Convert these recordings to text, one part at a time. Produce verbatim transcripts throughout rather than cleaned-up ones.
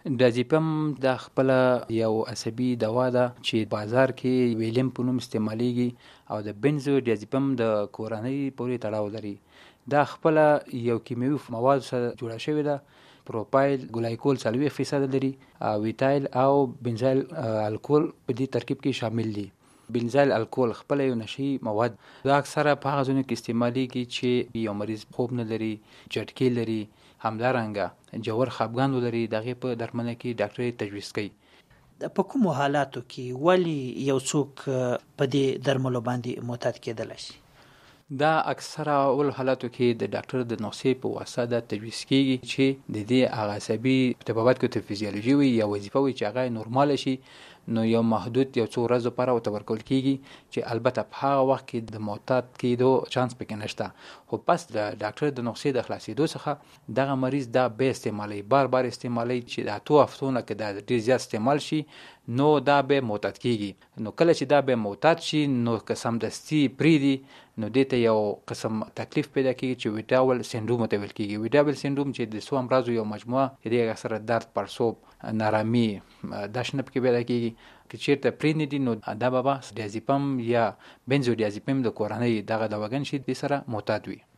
ډیازیپم د خپل یو عصبي دوا ده چې بازار کې ویلیم په نوم استعمالیږي او د بنزو ډیازیپم د کورنۍ پورې تړاو لري. دا خپل یو کیمیاوي مواد سره جوړه شوې ده. پروپایل ګلایکول څلوېښت فیصد لري او ویتایل او بنزایل الکول په دې ترکیب کې شامل دي. بنزایل الکول خپل یو نشي مواد دا اکثره په هغه ځایونو کې استعمالیږي چې یو مریض خوب نه لري، جټکې لري، همدارنګه جوړ خپګان ولري. دغه په درملنه کې ډاکټر تجویز کوي. په کومو حالاتو کې ولی یو څوک په دې درملو باندې معتاد کېدلی شي؟ دا اکثره اول حالاتو کې د ډاکټر د نسخې په واسطه د تجویز کیږي چې د دې هغه عصبي ارتباطات کې د فزیولوژي وي یا وظیفه وي چې هغه نورمال شي، نو یو محدود یو څو ورځې لپاره ورته ورکول کیږي چې البته په هغه وخت کې د معتاد کېدو چانس پکې نشته. خو پس د ډاکټر د نسخې د خلاصېدو څخه دغه مریض دا به استعمالي بار بار استعمالي چې د اتو هفتونه کې دا ډېر زیات استعمال شي نو دا به معتاد کیږي. نو کله چې دا به معتاد شي نو که سمدستي پرېږدي نو دې ته یو قسم تکلیف پیدا کیږي چې ویډاول سینډروم ته ویل کیږي. ویډاول سینډروم چې د څو امراضو یو مجموعه د اکثره درد، پړسوب، نارامي دا شنه پکې پیدا کیږي. که چیرته پرې نه دي نو دا به بس ډیازیپم یا بنزو ډیازیپم د کورنۍ دغه دواګان شي د سره معتاد وي.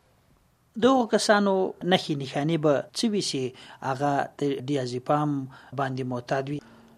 دغو کسانو نښې نښانې به څه وي چې هغه د ډیازیپم باندې معتاد وي؟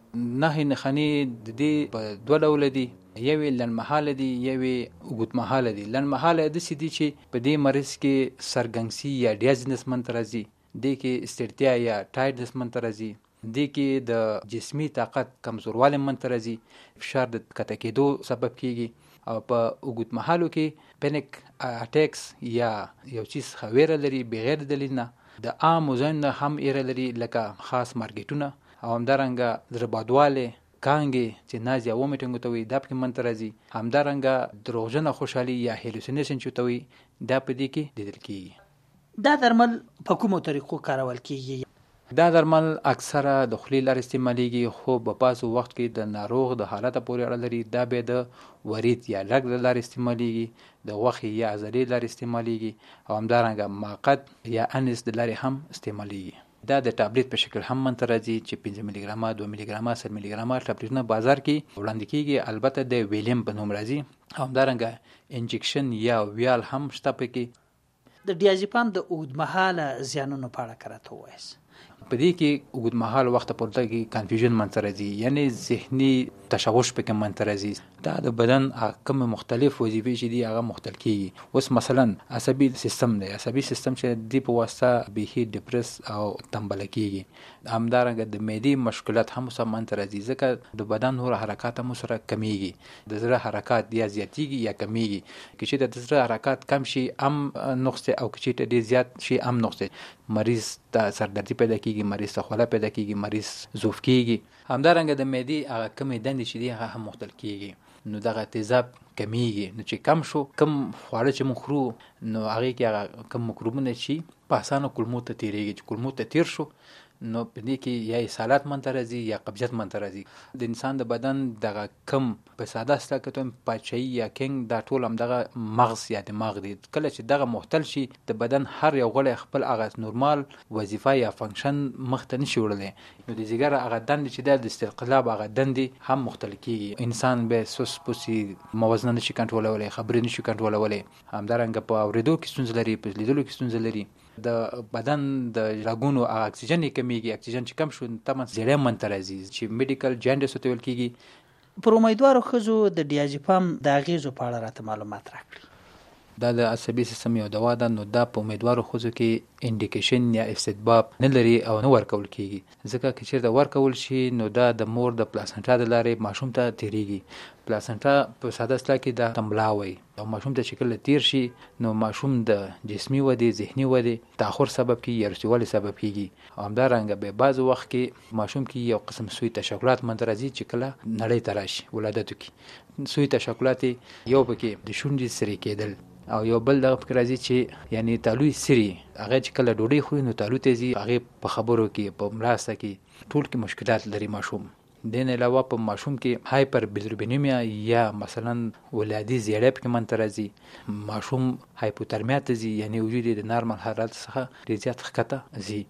نښې نښانې د دې په دوه ډوله دي. یوې لنډمهاله دي، یوې اوږدمهاله دي. لنډمهاله داسې دي چې په دې مریض کې سرګنګسي یا ډیازنس منځته راځي، دې کې ستړتیا یا ټایډنس منځته راځي، دې کې د جسمي طاقت کمزوروالی منځته راځي، فشار د کښته کېدو سبب کیږي. او په اوږدمهالو کې پینیک اټیکس یا یو چیز څخه ویره لري بغیر دلیل نه. د عامو ځایونو نه هم ایره لري لکه خاص مارکیټونه او همدارنګه زړه بادوالی، کانګې چې ناز یا ومیټنګ ته وي دا پکې منځته راځي. همدارنګه دروغجنه خوشحالي یا هیلوسینیشن چې ته وي دا په دې کې لیدل کیږي. دا درمل په کومو طریقو کارول کیږي؟ دا درمل اکثره د خولې لارې استعمالیږي، خو په بعضو وخت کې د ناروغ د حالت پورې اړه لري. دا به د ورید یا لږ د لارې استعمالیږي، د غوښې یا عضلې لارې استعمالیږي او همدارنګه ماقد یا انس د لارې هم استعمالیږي. دا د ټابلیټ په شکل هم منځته راځي چې پنځه ملي ګرامه، دوه ملي ګرامه، سل ملي ګرامه ټابلیټونه بازار کې وړاندې کیږي. البته د ویلیم په نوم راځي او همدارنګه انجکشن یا ویال هم شته پکې. د ډیازیپام د اوږدمهاله زیانونو په اړه که راته ووایاست. په دې کې اوږدمهاله وخته پورته کې کنفیوژن منځته راځي، یعنی ذهني تشوش پکې منځته راځي. دا د بدن کوم مختلف وظیفې چې دي هغه مختل کیږي. اوس مثلا عصبي سیستم دی، عصبي سیستم چې دی په واسطه بیخي ډپرس او تنبله کیږي. همدارنګه د معدې مشکلات هم سره منځته راځي ځکه د بدن نور حرکات هم سره کمیږي. د زړه حرکات یا زیاتیږي یا کمیږي. که چې د زړه حرکات کم شي هم نقص او که چې ډېر زیات شي هم نقص. مریض ته سردردي پیدا کیږي، مریض ته خوله پیدا کیږي، مریض ضعف کیږي. همدارنګه د معدې هغه کمې دندې چې دي هغه هم مختل کیږي. نو دغه تیزاب کمیږي. نو چې کم شو کم خواړه چې موږ خورو نو هغې کې هغه کم مکروبونه چې په اسانه کولمو ته تیریږي. چې کولمو ته تیر شو نو په دې کې یا اسهالات منځته راځي یا قبضیت منځته راځي. د انسان د بدن دغه کم په ساده اصطلاح کې پاچاهي یا کنګ دا ټول هم دغه مغز یا دماغ دی. کله چې دغه مختل شي د بدن هر یو غړی خپل هغه نورمال وظیفه یا فنکشن مخته نشي وړلی، نو د ځیګر هغه دندې چې دی د استقلاب هغه دندې هم مختل کیږي. انسان به سوس پوسي، موازنه نشي کنټرولولی، خبرې نشي کنټرولولی. همدارنګه په اورېدو کې ستونزه لري، په لیدلو کې ستونزه لري. د بدن د رګونو اکسیجن یې کمیږي. اکسیجن چې کم شو تمن زیړی منځته راځي چې میډیکل جاینډس ورته ویل کیږي. پر امیدوارو ښځو د ډیازیپام د اغیزو په اړه راته معلومات راکړي. دا د عصبي سیستم یو دوا ده، نو دا په امیدوارو ښځو کې انډیکیشن یا استدباب نه لري او نه ورکول کیږي. ځکه که چیرته ورکول شي نو دا د مور د پلاسنټا د لارې ماشوم ته تیریږي. پلاسنټا په ساده اصطلاح کې دا تملا وایي او ماشوم ته چې کله تیر شي نو ماشوم د جسمي ودې، ذهني ودې تاخر سبب کیږي یا رسیوالي سبب کیږي. او همدارنګه به بعض وخت کې ماشوم کې یو قسم سوی تشکلات منځته راځي چې کله نړۍ ته راشي ولادتو کې. سوی تشکلات یو پکې د شونډې سرې کېدل او یو بل دغه فکر راځي چې یعنی تالوی سری هغه چې کله ډوډۍ خوري نو تالو ته ځي، هغې په خبرو کې په مراسته کې ټول کې مشکلات لري ماشوم. دین علاوه په ماشوم کې هایپر بیلروبینیمیا یا مثلا ولادي زیړی پکې منځته راځي. ماشوم هایپوترمیا ته ځي، یعنی وجود د نارمل حالت څخه ډېر زیات ښکته ځي.